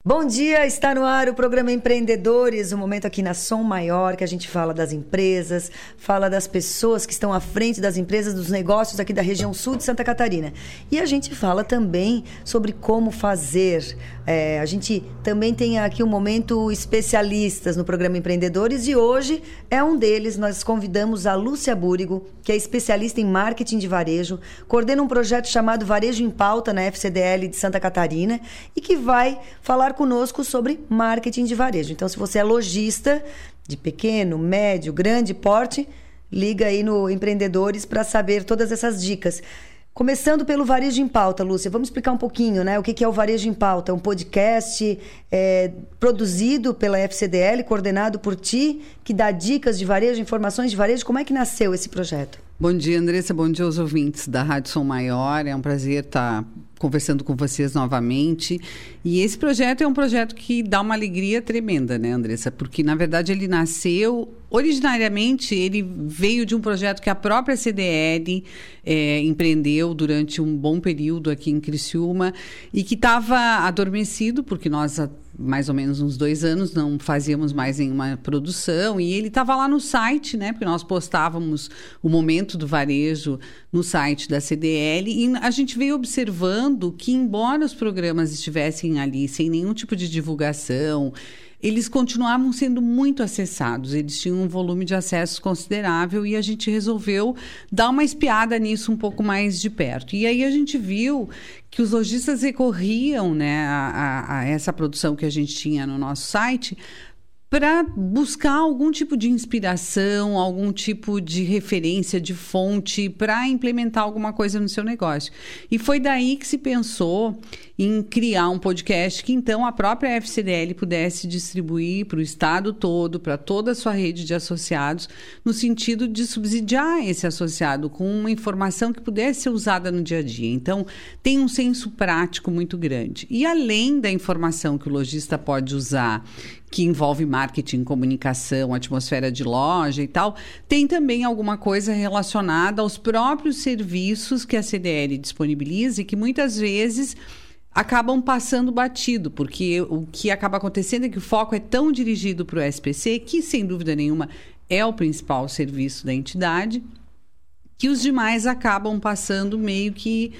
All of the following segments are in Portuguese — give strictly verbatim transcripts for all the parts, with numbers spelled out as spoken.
Bom dia, está no ar o programa Empreendedores, um momento aqui na Som Maior, que a gente fala das empresas, fala das pessoas que estão à frente das empresas, dos negócios aqui da região sul de Santa Catarina. E a gente fala também sobre como fazer. É, a gente também tem aqui um momento especialistas no programa Empreendedores e hoje é um deles. Nós convidamos a Lúcia Búrigo, que é especialista em marketing de varejo, coordena um projeto chamado Varejo em Pauta na F C D L de Santa Catarina e que vai falar conosco sobre marketing de varejo. Então, se você é lojista de pequeno, médio, grande porte, liga aí no Empreendedores para saber todas essas dicas. Começando pelo Varejo em Pauta, Lúcia, vamos explicar um pouquinho, né? O que é o Varejo em Pauta? É um podcast é, produzido pela F C D L, coordenado por ti, que dá dicas de varejo, informações de varejo. Como é que nasceu esse projeto? Bom dia, Andressa. Bom dia aos ouvintes da Rádio Som Maior. É um prazer estar conversando com vocês novamente. E esse projeto é um projeto que dá uma alegria tremenda, né, Andressa? Porque, na verdade, ele nasceu... Originariamente, ele veio de um projeto que a própria C D L é, empreendeu durante um bom período aqui em Criciúma e que estava adormecido, porque nós... há mais ou menos uns dois anos, não fazíamos mais nenhuma produção, e ele estava lá no site, né, porque nós postávamos o momento do varejo no site da C D L, e a gente veio observando que, embora os programas estivessem ali sem nenhum tipo de divulgação, eles continuavam sendo muito acessados, eles tinham um volume de acessos considerável e a gente resolveu dar uma espiada nisso um pouco mais de perto. E aí a gente viu que os lojistas recorriam, né, a, a, a essa produção que a gente tinha no nosso site para buscar algum tipo de inspiração, algum tipo de referência, de fonte, para implementar alguma coisa no seu negócio. E foi daí que se pensou em criar um podcast que, então, a própria F C D L pudesse distribuir para o estado todo, para toda a sua rede de associados, no sentido de subsidiar esse associado com uma informação que pudesse ser usada no dia a dia. Então, tem um senso prático muito grande. E além da informação que o lojista pode usar, que envolve marketing, comunicação, atmosfera de loja e tal, tem também alguma coisa relacionada aos próprios serviços que a C D L disponibiliza e que muitas vezes acabam passando batido, porque o que acaba acontecendo é que o foco é tão dirigido para o S P C, que sem dúvida nenhuma é o principal serviço da entidade, que os demais acabam passando meio que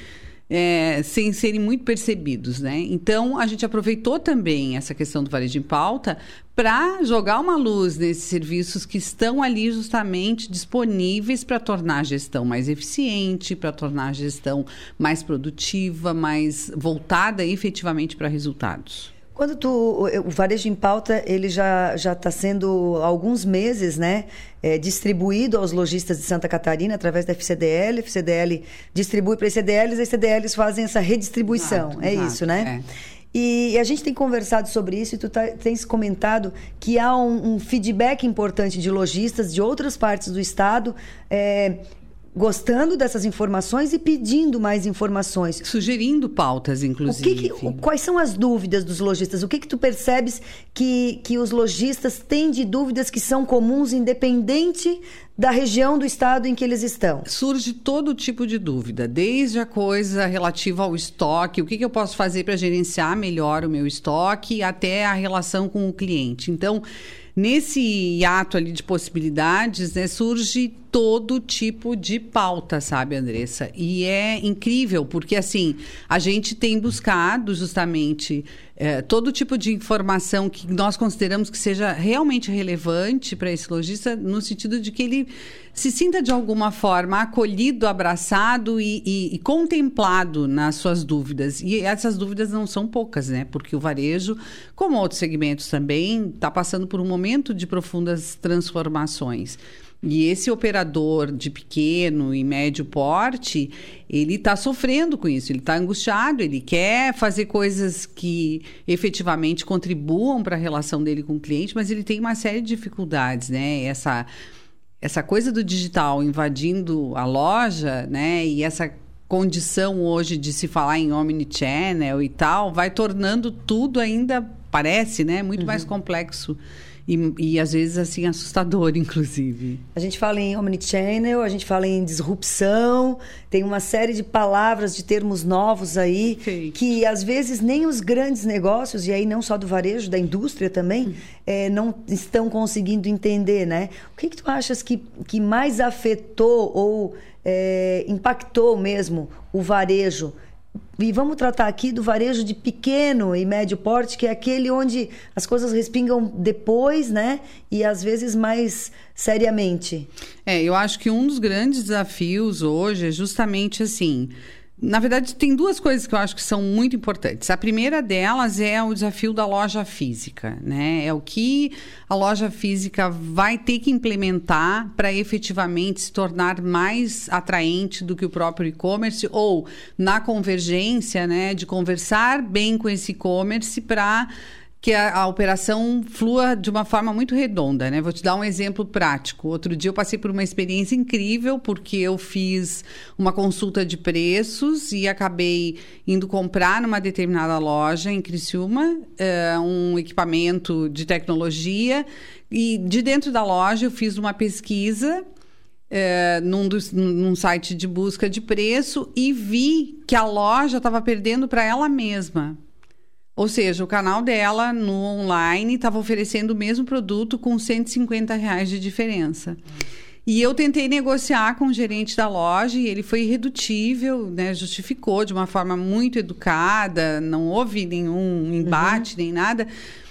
É, sem serem muito percebidos, né? Então, a gente aproveitou também essa questão do varejo em pauta para jogar uma luz nesses serviços que estão ali justamente disponíveis para tornar a gestão mais eficiente, para tornar a gestão mais produtiva, mais voltada efetivamente para resultados. Quando tu, o Varejo em Pauta, ele já já está sendo há alguns meses, né, é, distribuído aos lojistas de Santa Catarina através da F C D L. A F C D L distribui para as C D Ls, as C D Ls fazem essa redistribuição. Exato, é exato, isso, né? É. E, e a gente tem conversado sobre isso e tu tá, tens comentado que há um, um feedback importante de lojistas de outras partes do estado, é, gostando dessas informações e pedindo mais informações. Sugerindo pautas, inclusive. O que que, quais são as dúvidas dos lojistas? O que que tu percebes que, que os lojistas têm de dúvidas que são comuns, independente da região do estado em que eles estão? Surge todo tipo de dúvida, desde a coisa relativa ao estoque, o que que eu posso fazer para gerenciar melhor o meu estoque, até a relação com o cliente. Então, nesse hiato ali de possibilidades, né, surge todo tipo de pauta, sabe, Andressa? E é incrível, porque, assim, a gente tem buscado justamente é, todo tipo de informação que nós consideramos que seja realmente relevante para esse lojista, no sentido de que ele se sinta, de alguma forma, acolhido, abraçado e, e, e contemplado nas suas dúvidas. E essas dúvidas não são poucas, né? Porque o varejo, como outros segmentos também, está passando por um momento de profundas transformações. E esse operador de pequeno e médio porte, ele está sofrendo com isso, ele está angustiado, ele quer fazer coisas que efetivamente contribuam para a relação dele com o cliente, mas ele tem uma série de dificuldades, né? Essa, essa coisa do digital invadindo a loja, né? E essa condição hoje de se falar em omnichannel e tal, vai tornando tudo ainda parece, né? Muito uhum. mais complexo. E, e, às vezes, assim, assustador, inclusive. A gente fala em omnichannel, a gente fala em disrupção, tem uma série de palavras, de termos novos aí, Feito. que, às vezes, nem os grandes negócios, e aí não só do varejo, da indústria também, hum. é, não estão conseguindo entender, né? O que, que tu achas que, que mais afetou ou é, impactou mesmo o varejo? E vamos tratar aqui do varejo de pequeno e médio porte, que é aquele onde as coisas respingam depois, né? E às vezes mais seriamente. É, eu acho que um dos grandes desafios hoje é justamente assim... Na verdade, tem duas coisas que eu acho que são muito importantes. A primeira delas é o desafio da loja física, né? É o que a loja física vai ter que implementar para efetivamente se tornar mais atraente do que o próprio e-commerce, ou na convergência, né, de conversar bem com esse e-commerce para que a, a operação flua de uma forma muito redonda, né? Vou te dar um exemplo prático. Outro dia eu passei por uma experiência incrível, porque eu fiz uma consulta de preços e acabei indo comprar numa determinada loja em Criciúma, uh, um equipamento de tecnologia, e de dentro da loja eu fiz uma pesquisa uh, num, dos, num site de busca de preço e vi que a loja estava perdendo para ela mesma. Ou seja, o canal dela no online estava oferecendo o mesmo produto com cento e cinquenta reais de diferença. E eu tentei negociar com o gerente da loja e ele foi irredutível, né? Justificou de uma forma muito educada, não houve nenhum embate, uhum. nem nada.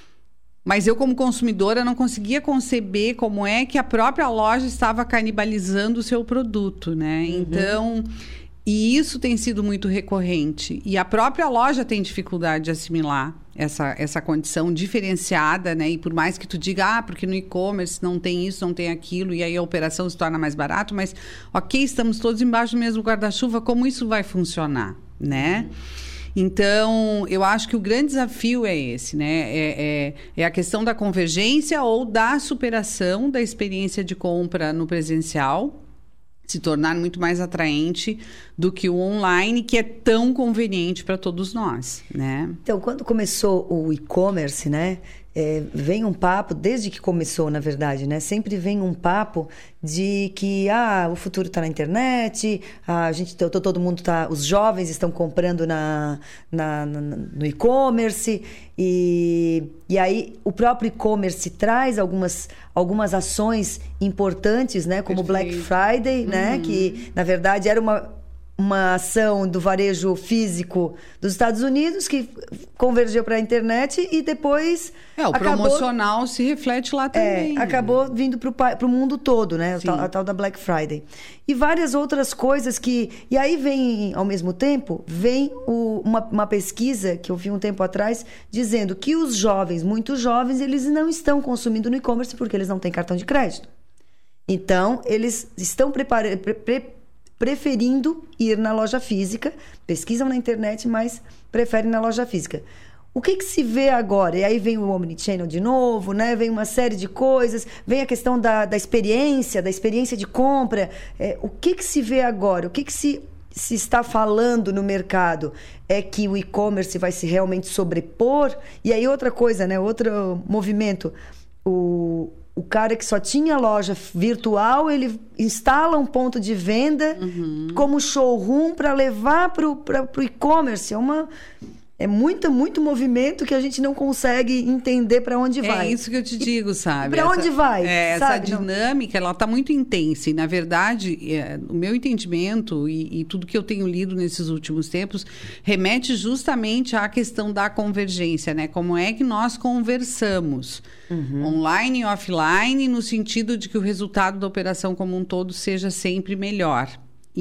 Mas eu, como consumidora, não conseguia conceber como é que a própria loja estava canibalizando o seu produto, né? Uhum. Então... E isso tem sido muito recorrente. E a própria loja tem dificuldade de assimilar essa, essa condição diferenciada, né? E por mais que tu diga, ah, porque no e-commerce não tem isso, não tem aquilo, e aí a operação se torna mais barato, mas, ok, estamos todos embaixo do mesmo guarda-chuva, como isso vai funcionar, né? Uhum. Então, eu acho que o grande desafio é esse, né? É, é, é a questão da convergência ou da superação da experiência de compra no presencial, se tornar muito mais atraente do que o online, que é tão conveniente para todos nós, né? Então, quando começou o e-commerce, né? É, vem um papo, desde que começou, na verdade, né? Sempre vem um papo de que ah, o futuro está na internet, a gente, todo mundo tá, os jovens estão comprando na, na, na, no e-commerce, e, e aí o próprio e-commerce traz algumas, algumas ações importantes, né? Como o Black Friday, uhum. né? Que, na verdade, era uma... uma ação do varejo físico dos Estados Unidos que convergiu para a internet e depois... É, o acabou, promocional se reflete lá também. É, acabou vindo para o mundo todo, né? A tal, a tal da Black Friday. E várias outras coisas que... E aí vem, ao mesmo tempo, vem o, uma, uma pesquisa que eu vi um tempo atrás dizendo que os jovens, muito jovens, eles não estão consumindo no e-commerce porque eles não têm cartão de crédito. Então, eles estão preparando... Pre, pre, preferindo ir na loja física, pesquisam na internet, mas preferem na loja física. O que que se vê agora? E aí vem o omnichannel de novo, né? Vem uma série de coisas, vem a questão da, da experiência, da experiência de compra. É, o que que se vê agora? O que que se, se está falando no mercado? É que o e-commerce vai se realmente sobrepor? E aí outra coisa, né? Outro movimento, o... O cara que só tinha loja virtual, ele instala um ponto de venda uhum. como showroom para levar para o e-commerce. É uma... É muito, muito movimento que a gente não consegue entender para onde vai. É isso que eu te digo, sabe? Para onde vai? É, sabe? Essa dinâmica, não... ela está muito intensa. E, na verdade, é, o meu entendimento e, e tudo que eu tenho lido nesses últimos tempos remete justamente à questão da convergência, né? Como é que nós conversamos uhum. online e offline, no sentido de que o resultado da operação como um todo seja sempre melhor.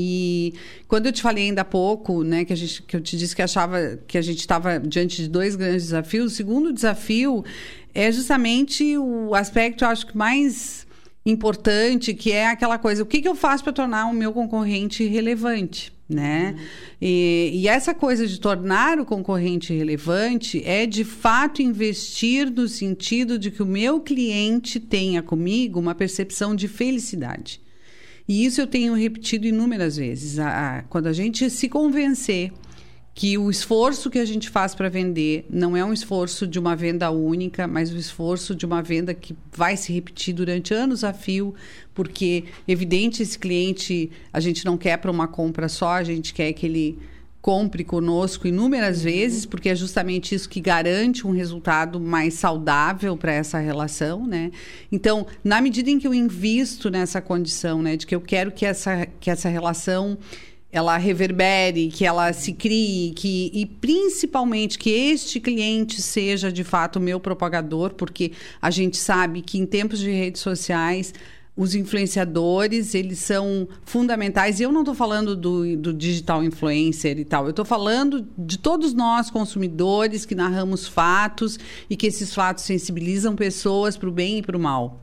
E quando eu te falei ainda há pouco, né, que, a gente, que eu te disse que achava que a gente estava diante de dois grandes desafios, o segundo desafio é justamente o aspecto, eu acho que mais importante, que é aquela coisa, o que, que eu faço para tornar o meu concorrente relevante, né? Uhum. E, e essa coisa de tornar o concorrente relevante é, de fato, investir no sentido de que o meu cliente tenha comigo uma percepção de felicidade. E isso eu tenho repetido inúmeras vezes. A, a, quando a gente se convencer que o esforço que a gente faz para vender não é um esforço de uma venda única, mas o esforço de uma venda que vai se repetir durante anos a fio, porque, evidente, esse cliente a gente não quer para uma compra só, a gente quer que ele compre conosco inúmeras vezes, porque é justamente isso que garante um resultado mais saudável para essa relação, né? Então, na medida em que eu invisto nessa condição, né, de que eu quero que essa, que essa relação ela reverbere, que ela se crie, que, e principalmente que este cliente seja de fato o meu propagador, porque a gente sabe que em tempos de redes sociais os influenciadores, eles são fundamentais. E eu não estou falando do, do digital influencer e tal. Eu estou falando de todos nós, consumidores, que narramos fatos e que esses fatos sensibilizam pessoas para o bem e para o mal.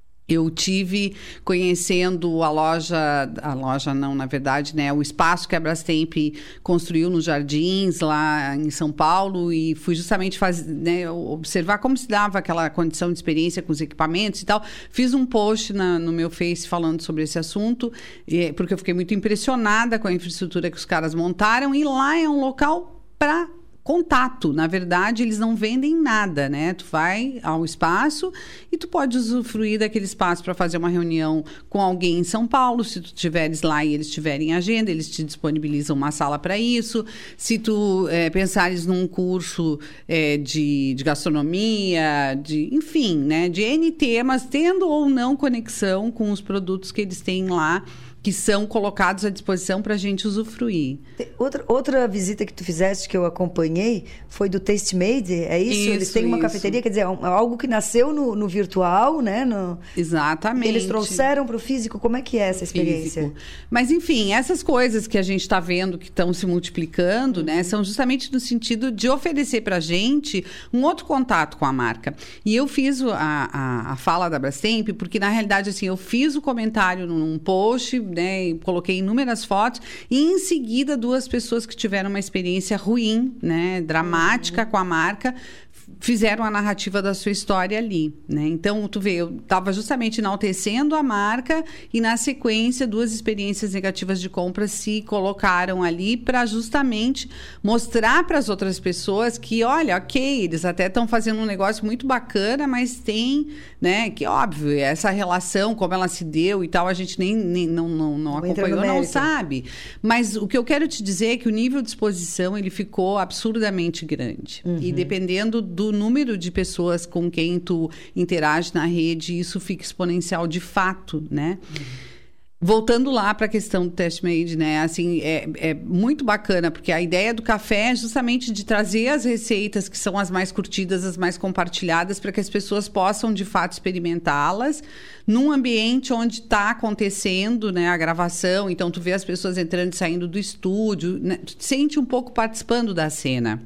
Eu tive conhecendo a loja, a loja não, na verdade, né, o espaço que a Brastemp construiu nos Jardins, lá em São Paulo, e fui justamente faz, né, observar como se dava aquela condição de experiência com os equipamentos e tal. Fiz um post na, no meu Face falando sobre esse assunto, e, porque eu fiquei muito impressionada com a infraestrutura que os caras montaram, e lá é um local para contato. Na verdade, eles não vendem nada, né? Tu vai ao espaço e tu pode usufruir daquele espaço para fazer uma reunião com alguém em São Paulo. Se tu estiveres lá e eles tiverem agenda, eles te disponibilizam uma sala para isso. Se tu é, pensares num curso é, de, de gastronomia, de, enfim, né? De N temas, tendo ou não conexão com os produtos que eles têm lá, que são colocados à disposição para a gente usufruir. Outra, outra visita que tu fizeste, que eu acompanhei, foi do Taste Made, é isso? Isso, eles têm uma isso. cafeteria, quer dizer, algo que nasceu no, no virtual, né? No... Exatamente. E eles trouxeram para o físico. Como é que é essa experiência? Físico. Mas, enfim, essas coisas que a gente está vendo que estão se multiplicando, né? São justamente no sentido de oferecer para a gente um outro contato com a marca. E eu fiz a, a, a fala da Brastemp, porque, na realidade, assim, eu fiz o comentário num post, né, coloquei inúmeras fotos, e em seguida duas pessoas que tiveram uma experiência ruim, né, dramática uhum. com a marca, fizeram a narrativa da sua história ali, né? Então, tu vê, eu estava justamente enaltecendo a marca e, na sequência, duas experiências negativas de compra se colocaram ali para justamente mostrar para as outras pessoas que, olha, ok, eles até estão fazendo um negócio muito bacana, mas tem, né, que óbvio, essa relação, como ela se deu e tal, a gente nem, nem não, não, não acompanhou, não sabe. Mas o que eu quero te dizer é que o nível de exposição, ele ficou absurdamente grande. Uhum. E dependendo do número de pessoas com quem tu interage na rede, isso fica exponencial de fato, né? Uhum. Voltando lá para a questão do Taste Made, né? Assim, é, é muito bacana, porque a ideia do café é justamente de trazer as receitas que são as mais curtidas, as mais compartilhadas, para que as pessoas possam, de fato, experimentá-las num ambiente onde está acontecendo, né, a gravação. Então, tu vê as pessoas entrando e saindo do estúdio, né? Tu te sente um pouco participando da cena.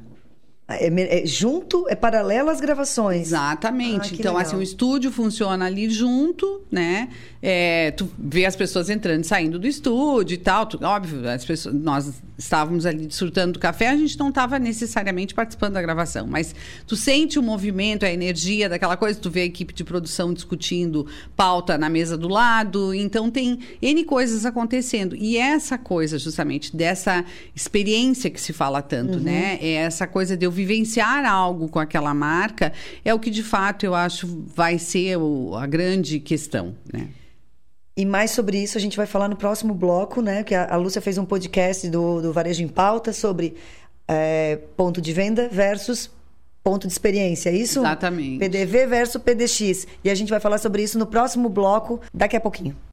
É, é junto, é paralelo às gravações. Exatamente. Ah, então, legal. assim, o estúdio funciona ali junto, né? É, tu vê as pessoas entrando e saindo do estúdio e tal. Tu, óbvio, as pessoas, nós estávamos ali desfrutando do café, a gente não estava necessariamente participando da gravação, mas tu sente o movimento, a energia daquela coisa, tu vê a equipe de produção discutindo pauta na mesa do lado, então tem N coisas acontecendo. E essa coisa, justamente, dessa experiência que se fala tanto, uhum. né? É essa coisa de eu vivenciar algo com aquela marca, é o que, de fato, eu acho vai ser o, a grande questão, né? E mais sobre isso a gente vai falar no próximo bloco, né? Que a, a Lúcia fez um podcast do, do Varejo em Pauta sobre é, ponto de venda versus ponto de experiência, é isso? Exatamente. P D V versus P D X. E a gente vai falar sobre isso no próximo bloco, daqui a pouquinho.